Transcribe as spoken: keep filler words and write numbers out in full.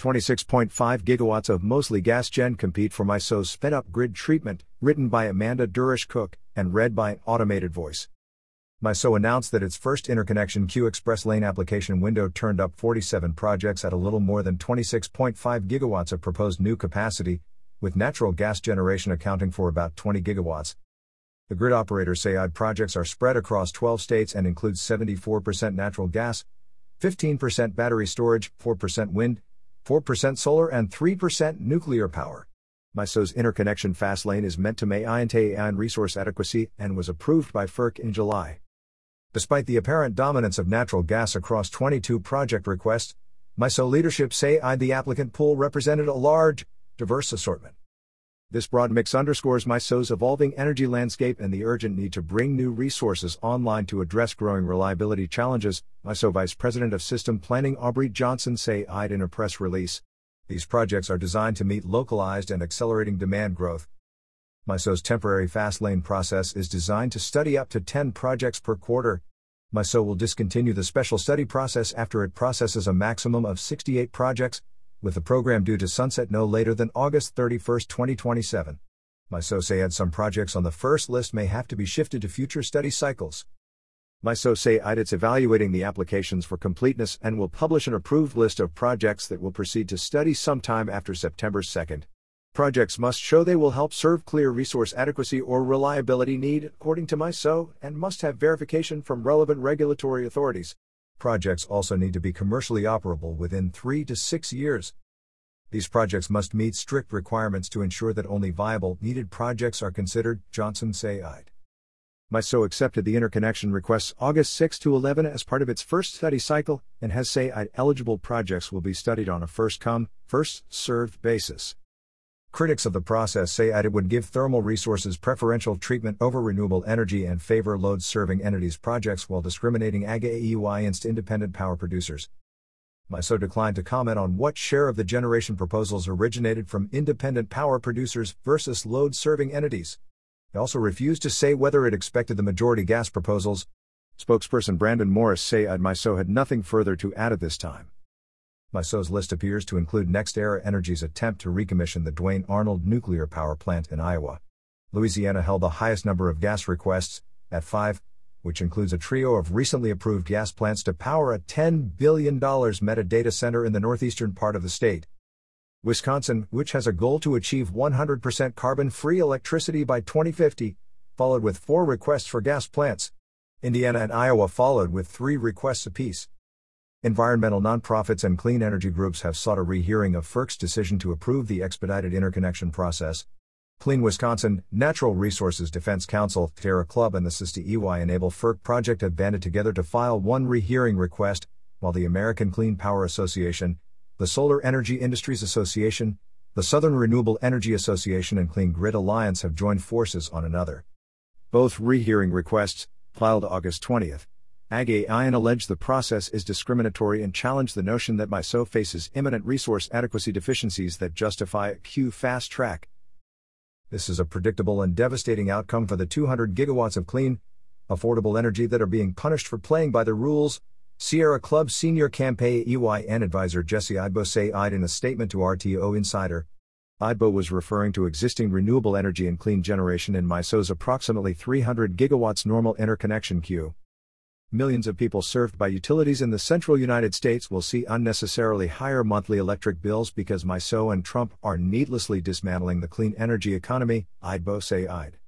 twenty-six point five gigawatts of mostly gas gen compete for MISO's sped-up grid treatment, written by Amanda Durish-Cook, and read by an automated voice. MISO announced that its first interconnection queue express lane application window turned up forty-seven projects at a little more than twenty-six point five gigawatts of proposed new capacity, with natural gas generation accounting for about twenty gigawatts. The grid operators say I D projects are spread across twelve states and include seventy-four percent natural gas, fifteen percent battery storage, four percent wind, four percent solar and three percent nuclear power. MISO's interconnection fast lane is meant to maintain resource adequacy and was approved by F E R C in July. Despite the apparent dominance of natural gas across twenty-two project requests, MISO leadership say I D the applicant pool represented a large, diverse assortment. This broad mix underscores MISO's evolving energy landscape and the urgent need to bring new resources online to address growing reliability challenges, MISO Vice President of System Planning Aubrey Johnson say I D in a press release. These projects are designed to meet localized and accelerating demand growth. MISO's temporary fast lane process is designed to study up to ten projects per quarter. MISO will discontinue the special study process after it processes a maximum of sixty-eight projects, with the program due to sunset no later than August thirty-first, twenty twenty-seven. MISO said some projects on the first list may have to be shifted to future study cycles. MISO say I D it's evaluating the applications for completeness and will publish an approved list of projects that will proceed to study sometime after September second. Projects must show they will help serve clear resource adequacy or reliability need, according to MISO, and must have verification from relevant regulatory authorities. Projects also need to be commercially operable within three to six years. These projects must meet strict requirements to ensure that only viable, needed projects are considered, Johnson say I D. MISO accepted the interconnection requests August sixth to eleventh as part of its first study cycle, and has say I D eligible projects will be studied on a first-come, first-served basis. Critics of the process say I D would give thermal resources preferential treatment over renewable energy and favor load-serving entities projects while discriminating against independent power producers. MISO declined to comment on what share of the generation proposals originated from independent power producers versus load-serving entities. It also refused to say whether it expected the majority gas proposals. Spokesperson Brandon Morris say I D MISO had nothing further to add at this time. MISO's list appears to include NextEra Energy's attempt to recommission the Duane Arnold nuclear power plant in Iowa. Louisiana held the highest number of gas requests, at five, which includes a trio of recently approved gas plants to power a ten billion dollars Meta data center in the northeastern part of the state. Wisconsin, which has a goal to achieve one hundred percent carbon-free electricity by twenty fifty, followed with four requests for gas plants. Indiana and Iowa followed with three requests apiece. Environmental nonprofits and clean energy groups have sought a rehearing of F E R C's decision to approve the expedited interconnection process. Clean Wisconsin, Natural Resources Defense Council, Terra Club and the SISTE E Y Enable F E R C project have banded together to file one rehearing request, while the American Clean Power Association, the Solar Energy Industries Association, the Southern Renewable Energy Association and Clean Grid Alliance have joined forces on another. Both rehearing requests, filed August twentieth, AgAIN alleged the process is discriminatory and challenged the notion that MISO faces imminent resource adequacy deficiencies that justify a Q fast track. This is a predictable and devastating outcome for the two hundred gigawatts of clean, affordable energy that are being punished for playing by the rules, Sierra Club senior campaign E Y N advisor Jesse Idbo say I D in a statement to R T O Insider. Idbo was referring to existing renewable energy and clean generation in MISO's approximately three hundred gigawatts normal interconnection queue. Millions of people served by utilities in the central United States will see unnecessarily higher monthly electric bills because MISO and Trump are needlessly dismantling the clean energy economy, Idbo say I D.